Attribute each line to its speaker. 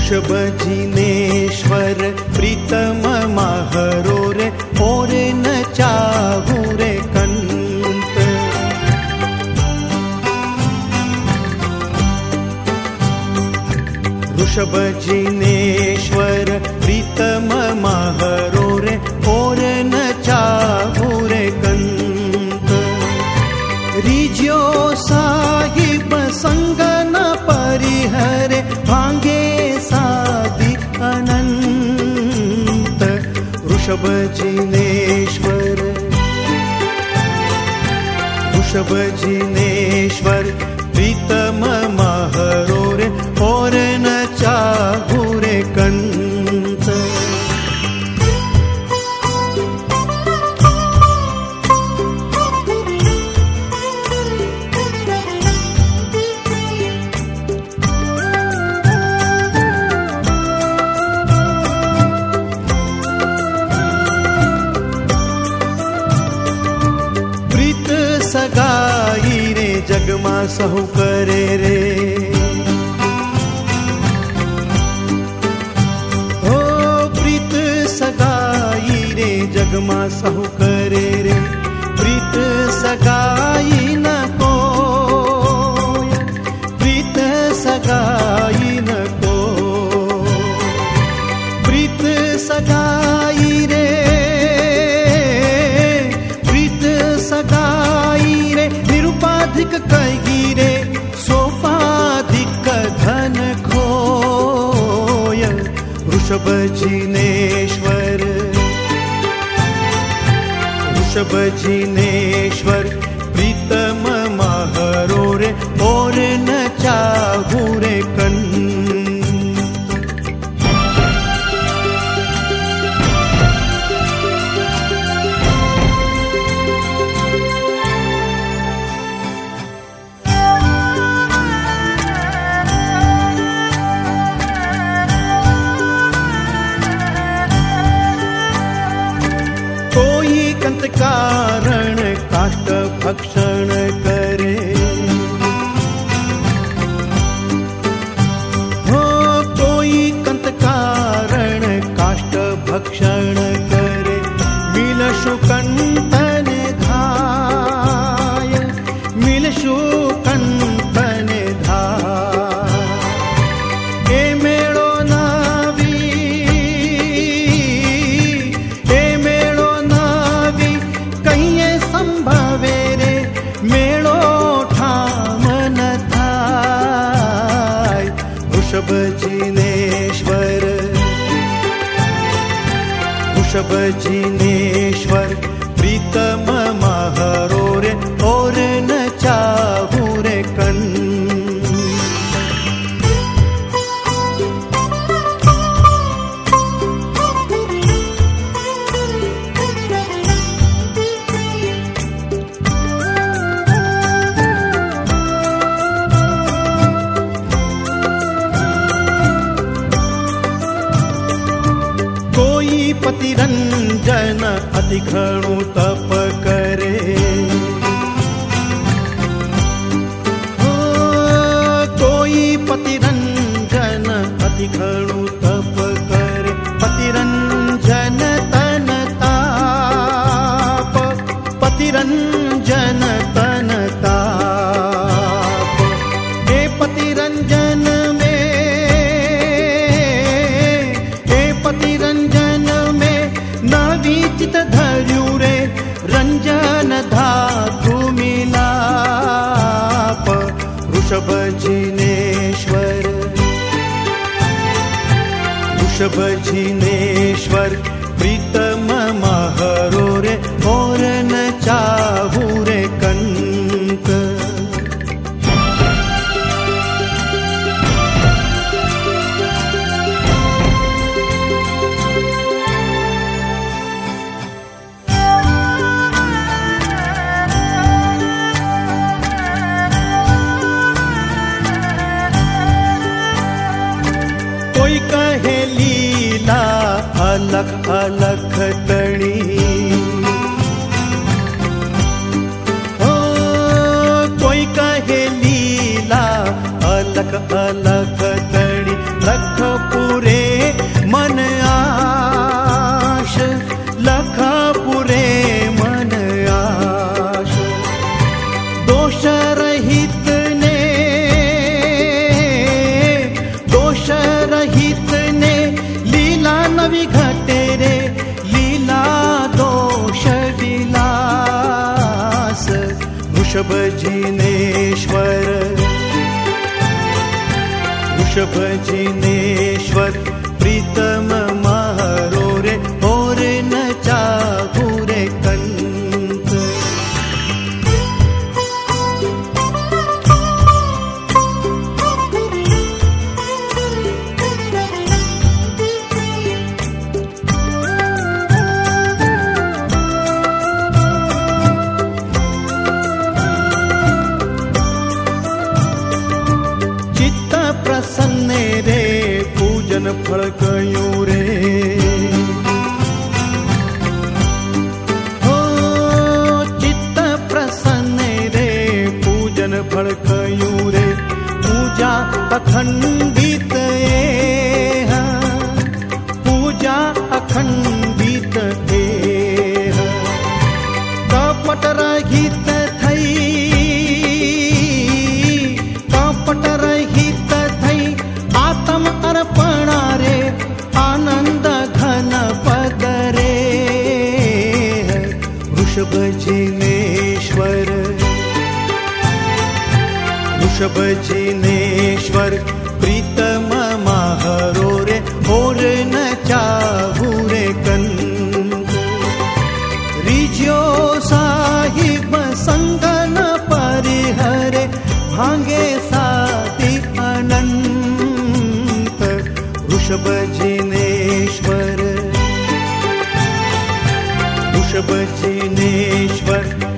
Speaker 1: वृषभ जिनेश्वर प्रीतम माहरो रे और न चाहू रे कंत। वृषभ जिनेश्वर प्रीतम माहरो रे और न चाहू रे कंत। रिज्यो साहिब संग न परिहरे भांगे सादि अनंत। वृषभ जिनेश्वर प्रीतम माहरो रे और न चाहू रे कंत। सगाई रे जगमा सहु करे रे। हो प्रीत सगाई रे जगमा सहु करे रे। प्रीत सगाई न को, प्रीत सगाई न को। प्रीत सगाई रे, प्रीत सगाई रे। निरुपाधिक कही रे सोपाधिक धन खोय। वृषभ जिनेश्वर प्रीतम माहरो रे और न चाहू रे कंत। कंत कारण काष्ठ भक्षण करे। हो कोई कंत कारण काष्ठ भक्षण करे। मिलशु कंतन धाय, मिलशु कंतन धाय। ए मेळो नावी, ए मेळो कहिए संभवे रे मेळो ठाम न थाय। वृषभ जिनेश्वर प्रीतम माहरो रे और न चाहू रे कंत। पतिरंजन अति घणु तप करे। हो कोई पतिरंजन अति घणु तप करे। पतिरंजन तन ताप, पतिरंजन तन ताप। हे पतिरंजन में, हे पतिरंजन चित धर्यु रे रंजन धातु मिलाप। वृषभ जिनेश्वर प्रीतम माहरो रे और न चाहू रे कंत। कोई कहे लीला अलख अलख तणी। हो कोई कहे लीला अलख अलख तणी। लख जिनेश्वर ऋषभ जिनेश्वर प्रीतम मारो रे और न चाहू रे कंत। प्रसन्ने रे पूजन फल कयूं रे हो चित्त प्रसन्ने रे पूजन फल कयूं रे पूजा अखंडित पूजा अखंडित कपट रहित थई कपट रहित आत्म अर्पणा रे आनंद घन पद रे ऋषभ जिनेश्वर ऋषभ जिनेश्वर प्रीतम माहरो रे और न चाहू रे कंत। रिज्यो साहिब संग न परिहरे भांगे साथी अनंत ऋषभ जिनेश्वर ऋषभ जिनेश्वर